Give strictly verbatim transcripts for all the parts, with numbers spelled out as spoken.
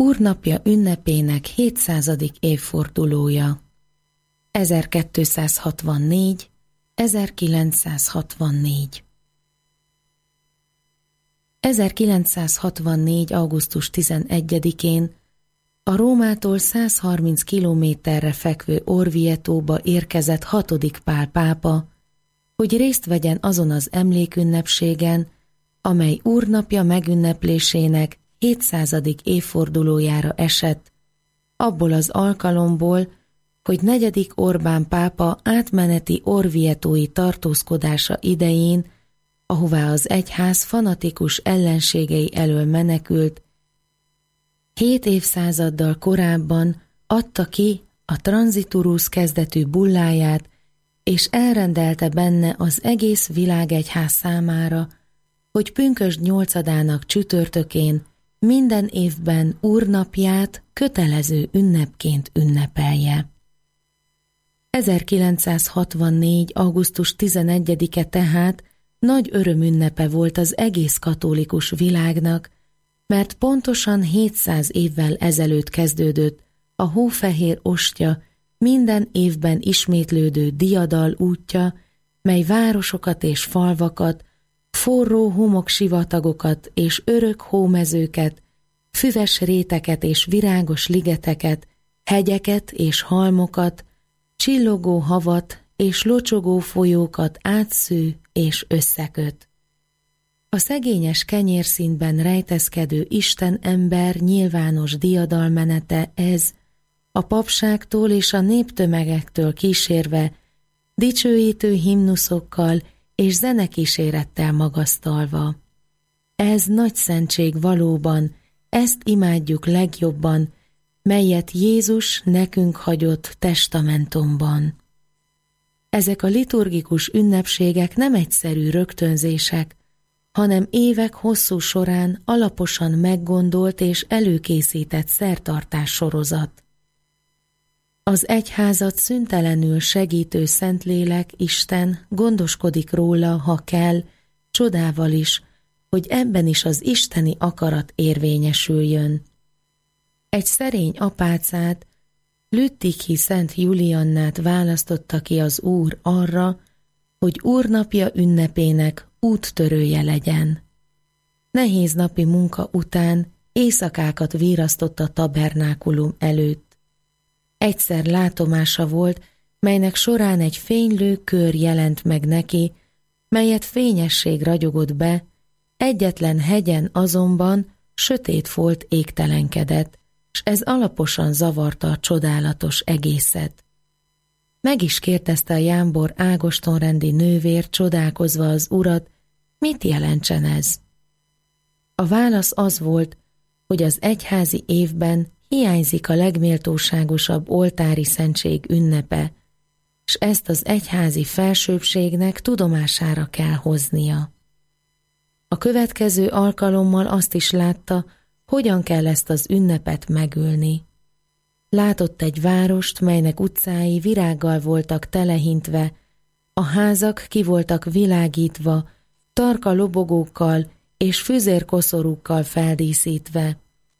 Úrnapja ünnepének hétszázadik évfordulója. ezerkétszázhatvannégy ezerkilencszázhatvannégy ezerkilencszázhatvannégy. augusztus tizenegyedikén a Rómától százharminc kilométerre fekvő Orvietóba érkezett hatodik Pál pápa, hogy részt vegyen azon az emlékünnepségen, amely Úrnapja megünneplésének hétszázadik évfordulójára esett, abból az alkalomból, hogy negyedik Orbán pápa átmeneti orvietói tartózkodása idején, ahová az egyház fanatikus ellenségei elől menekült, hét évszázaddal korábban adta ki a Transiturus kezdetű bulláját, és elrendelte benne az egész világegyház számára, hogy pünkösd nyolcadának csütörtökén minden évben Úrnapját kötelező ünnepként ünnepelje. ezerkilencszázhatvannégy. augusztus tizenegyedike tehát nagy örömünnepe volt az egész katolikus világnak, mert pontosan hétszáz évvel ezelőtt kezdődött a hófehér ostya minden évben ismétlődő diadal útja, mely városokat és falvakat, forró homoksivatagokat és örök hómezőket, füves réteket és virágos ligeteket, hegyeket és halmokat, csillogó havat és locsogó folyókat átsző és összeköt. A szegényes kenyérszínben rejteszkedő Isten ember nyilvános diadalmenete ez, a papságtól és a néptömegektől kísérve, dicsőítő himnuszokkal és zenekísérettel magasztalva. Ez nagy szentség valóban, ezt imádjuk legjobban, melyet Jézus nekünk hagyott testamentumban. Ezek a liturgikus ünnepségek nem egyszerű rögtönzések, hanem évek hosszú során alaposan meggondolt és előkészített szertartás sorozat. Az egyházat szüntelenül segítő Szentlélek, Isten gondoskodik róla, ha kell, csodával is, hogy ebben is az isteni akarat érvényesüljön. Egy szerény apácát, Lüttichi Szent Juliannát választotta ki az Úr arra, hogy Úrnapja ünnepének úttörője legyen. Nehéz napi munka után éjszakákat virasztott a tabernákulum előtt. Egyszer látomása volt, melynek során egy fénylő kör jelent meg neki, melyet fényesség ragyogott be, egyetlen hegyen azonban sötét folt égtelenkedett, s ez alaposan zavarta a csodálatos egészet. Meg is kérdezte a jámbor ágostonrendi nővér, csodálkozva az urat, mit jelentsen ez. A válasz az volt, hogy az egyházi évben hiányzik a legméltóságosabb oltári szentség ünnepe, s ezt az egyházi felsőbbségnek tudomására kell hoznia. A következő alkalommal azt is látta, hogyan kell ezt az ünnepet megülni. Látott egy várost, melynek utcái virággal voltak telehintve, a házak ki voltak világítva, tarka lobogókkal és füzérkoszorúkkal feldíszítve.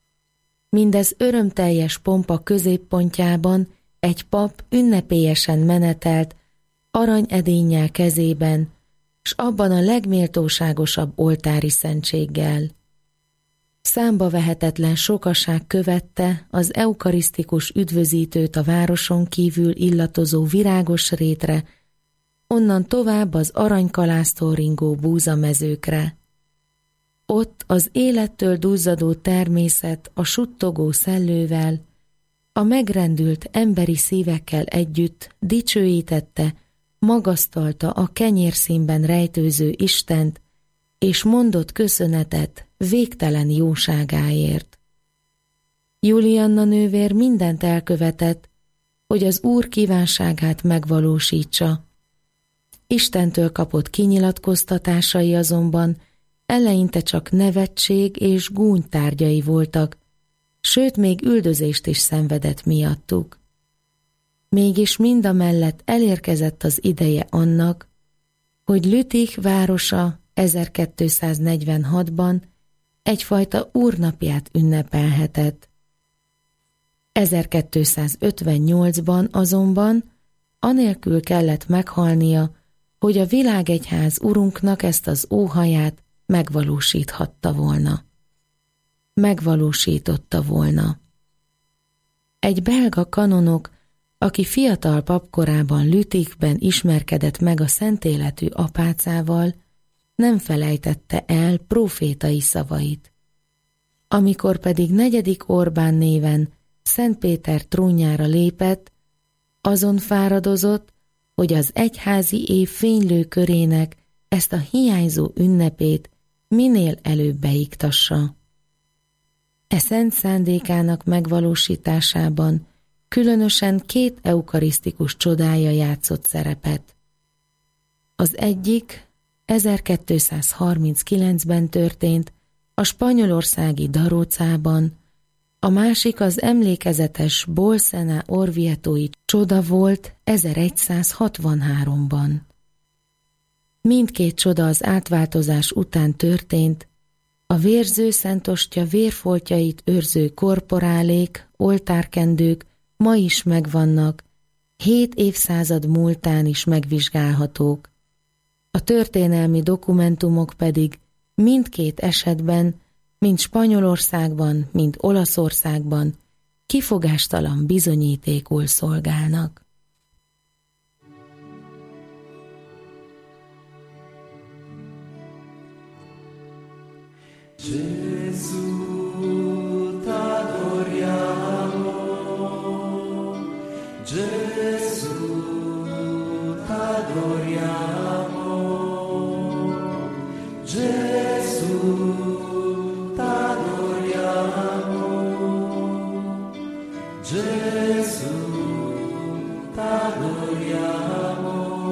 Mindez örömteljes pompa középpontjában egy pap ünnepélyesen menetelt, aranyedénnyel kezében, s abban a legméltóságosabb oltári szentséggel. Számba vehetetlen sokaság követte az eukarisztikus üdvözítőt a városon kívül illatozó virágos rétre, onnan tovább az aranykalásztól ringó búzamezőkre. Ott az élettől duzzadó természet a suttogó szellővel, a megrendült emberi szívekkel együtt dicsőítette, magasztalta a kenyérszínben rejtőző Istent, és mondott köszönetet végtelen jóságáért. Julianna nővér mindent elkövetett, hogy az Úr kívánságát megvalósítsa. Istentől kapott kinyilatkoztatásai azonban eleinte csak nevetség és gúny tárgyai voltak, sőt még üldözést is szenvedett miattuk. Mégis mindamellett elérkezett az ideje annak, hogy Lüttich városa ezerkétszáznegyvenhatban egyfajta úrnapját ünnepelhetett. ezerkétszázötvennyolcban azonban anélkül kellett meghalnia, hogy a világegyház urunknak ezt az óhaját megvalósíthatta volna. Megvalósította volna. Egy belga kanonok, aki fiatal papkorában Lütichben ismerkedett meg a szentéletű apácával, nem felejtette el prófétai szavait. Amikor pedig negyedik Orbán néven Szent Péter trónjára lépett, azon fáradozott, hogy az egyházi év fénylő körének ezt a hiányzó ünnepét minél előbb beiktassa. E szent szándékának megvalósításában különösen két eukarisztikus csodája játszott szerepet. Az egyik ezerkétszázharminckilencben történt a spanyolországi Darócában, a másik az emlékezetes Bolsena Orvietói csoda volt ezeregyszázhatvanháromban. Mindkét csoda az átváltozás után történt, a vérző szentostya vérfoltjait őrző korporálék, oltárkendők ma is megvannak, hét évszázad múltán is megvizsgálhatók. A történelmi dokumentumok pedig mindkét esetben, mind Spanyolországban, mind Olaszországban kifogástalan bizonyítékul szolgálnak. Gesù, t'adoriamo, Gesù, t'adoriamo, Gesù, t'adoriamo, Gesù, t'adoriamo,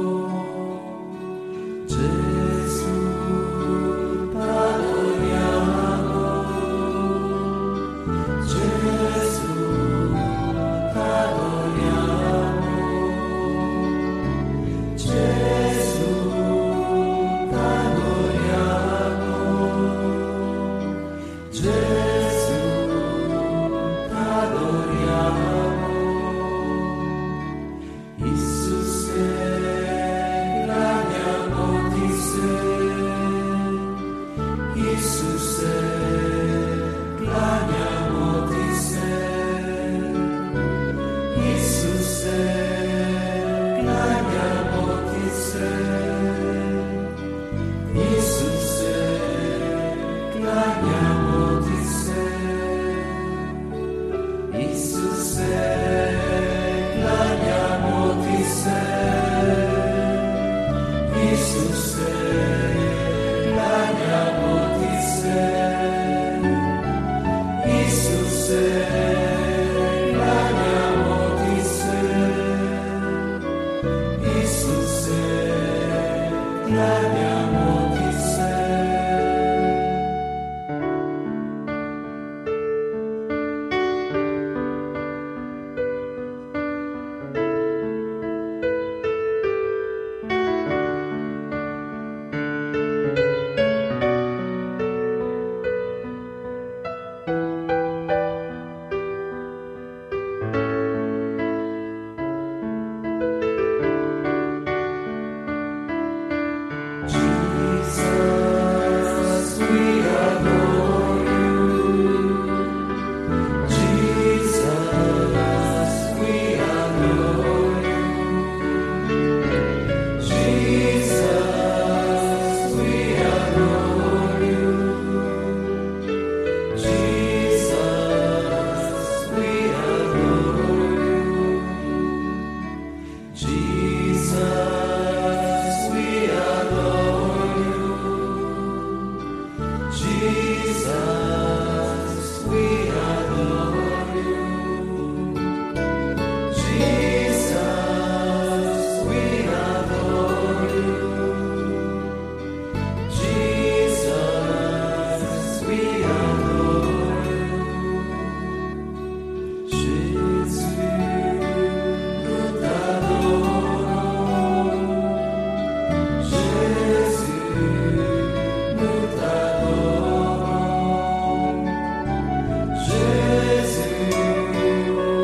Gesù, Gesù,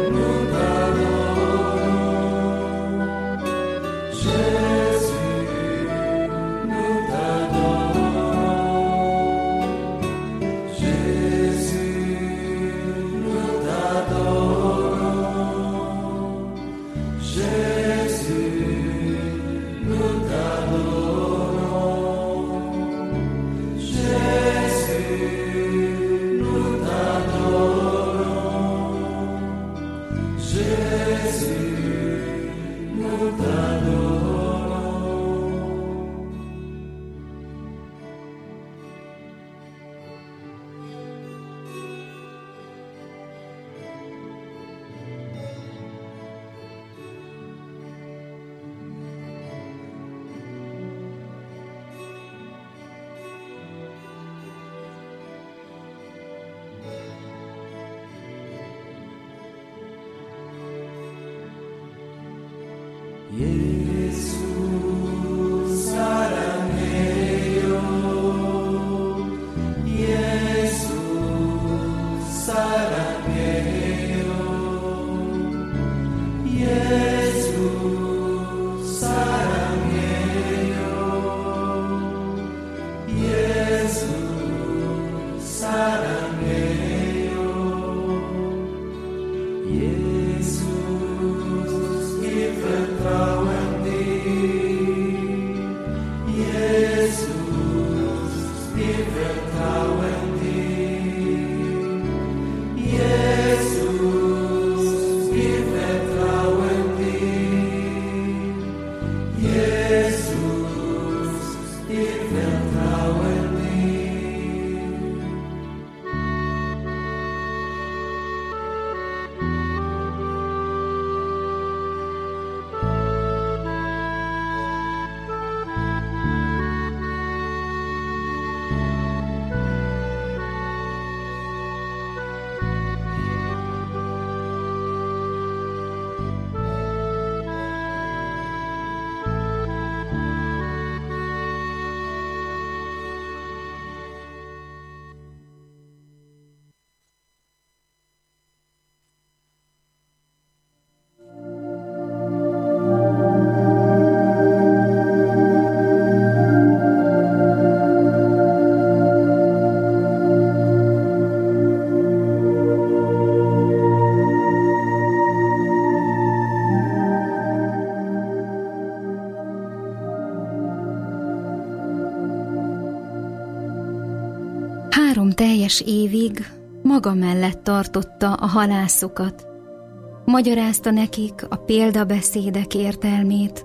Három teljes évig maga mellett tartotta a halászokat, magyarázta nekik a példabeszédek értelmét,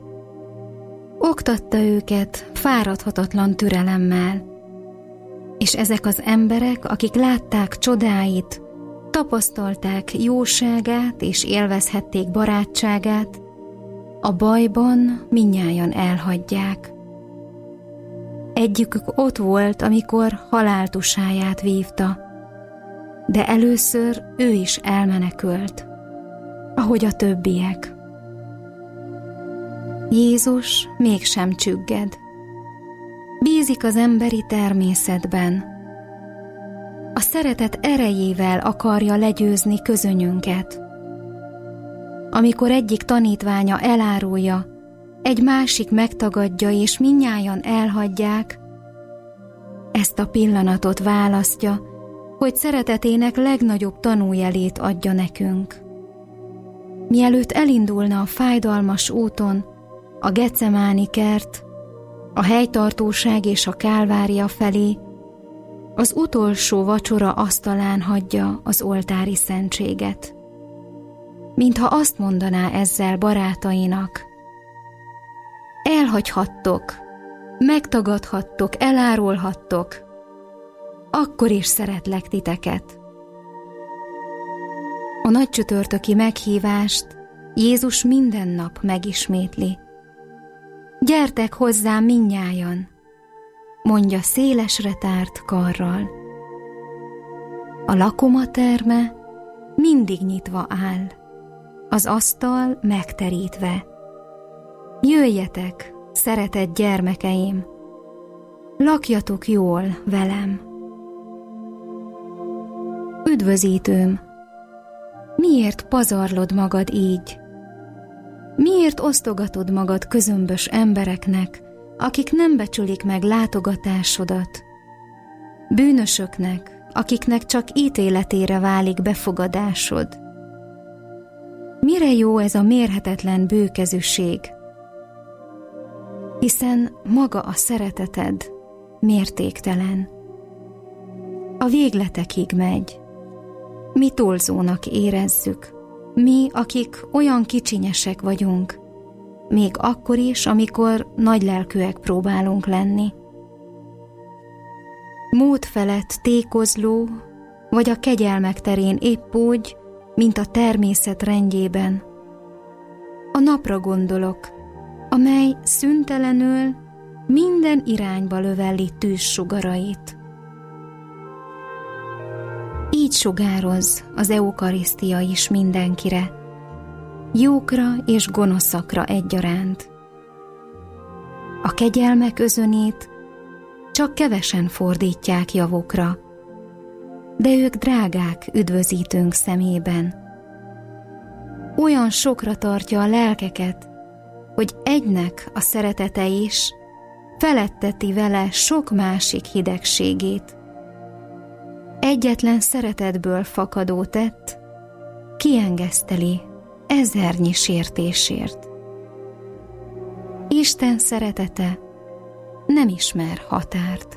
oktatta őket fáradhatatlan türelemmel, és ezek az emberek, akik látták csodáit, tapasztalták jóságát és élvezhették barátságát, a bajban mindnyájan elhagyják. Egyikük ott volt, amikor haláltusáját vívta, de először ő is elmenekült, ahogy a többiek. Jézus mégsem csügged. Bízik az emberi természetben. A szeretet erejével akarja legyőzni közönyünket. Amikor egyik tanítványa elárulja, egy másik megtagadja, és mindnyájan elhagyják, ezt a pillanatot választja, hogy szeretetének legnagyobb tanújelét adja nekünk. Mielőtt elindulna a fájdalmas úton, a Getsemáni kert, a helytartóság és a Kálvária felé, az utolsó vacsora asztalán hagyja az oltári szentséget. Mintha azt mondaná ezzel barátainak: elhagyhattok, megtagadhattok, elárulhattok, akkor is szeretlek titeket. A nagycsütörtöki meghívást Jézus minden nap megismétli. Gyertek hozzám mindnyájan, mondja szélesre tárt karral. A lakomaterme mindig nyitva áll, az asztal megterítve. Jöjjetek, szeretett gyermekeim, lakjatok jól velem. Üdvözítőm, miért pazarlod magad így? Miért osztogatod magad közömbös embereknek, akik nem becsülik meg látogatásodat? Bűnösöknek, akiknek csak ítéletére válik befogadásod. Mire jó ez a mérhetetlen bőkezűség? Hiszen maga a szereteted mértéktelen. a végletekig megy. Mi torzónak érezzük, mi, akik olyan kicsinyesek vagyunk, még akkor is, amikor nagylelkűek próbálunk lenni. Mód felett tékozló, vagy a kegyelmek terén épp úgy, mint a természet rendjében. A napra gondolok, amely szüntelenül minden irányba löveli tűzsugarait. Így sugároz az eukarisztia is mindenkire, jókra és gonoszakra egyaránt. A kegyelmek özönét csak kevesen fordítják javukra, de ők drágák üdvözítőnk szemében. Olyan sokra tartja a lelkeket, hogy egynek a szeretete is feletteti vele sok másik hidegségét. Egyetlen szeretetből fakadó tett kiengeszteli ezernyi sértésért. Isten szeretete nem ismer határt.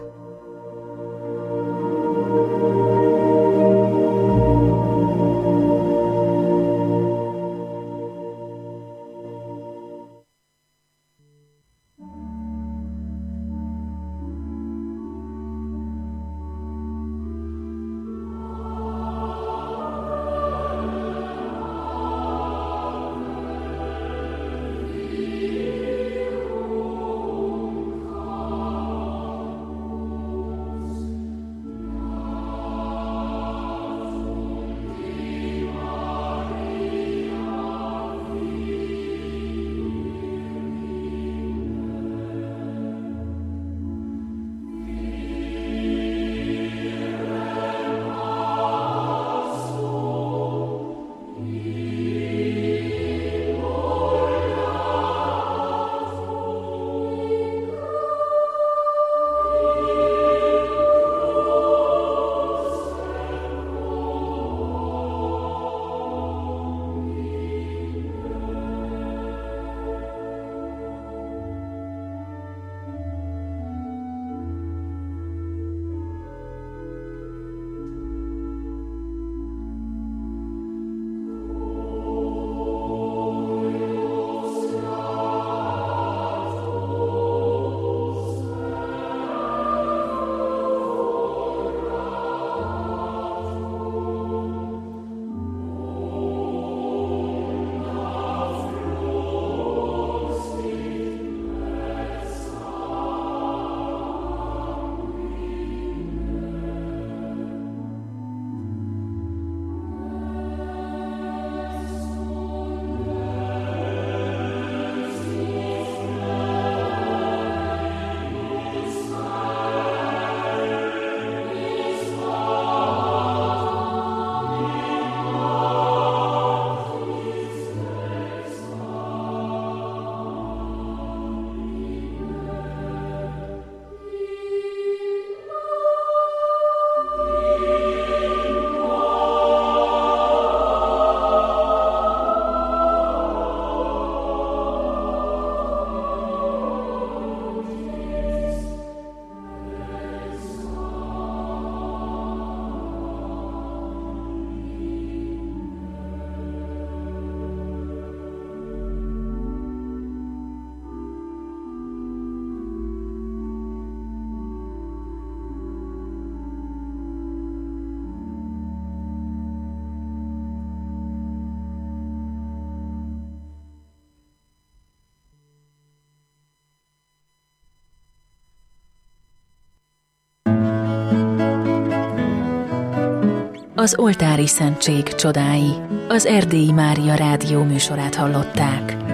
Az oltári szentség csodái. Az Erdélyi Mária rádió műsorát hallották.